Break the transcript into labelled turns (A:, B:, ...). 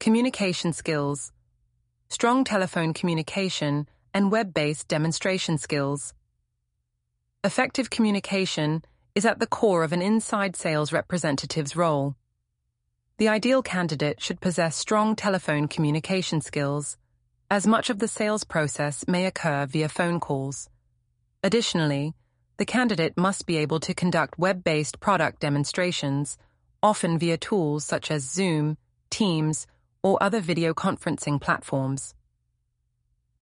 A: Communication skills. Strong telephone communication and web-based demonstration skills. Effective communication is at the core of an inside sales representative's role. The ideal candidate should possess strong telephone communication skills, as much of the sales process may occur via phone calls. Additionally, the candidate must be able to conduct web-based product demonstrations, often via tools such as Zoom, Teams, or other video conferencing platforms.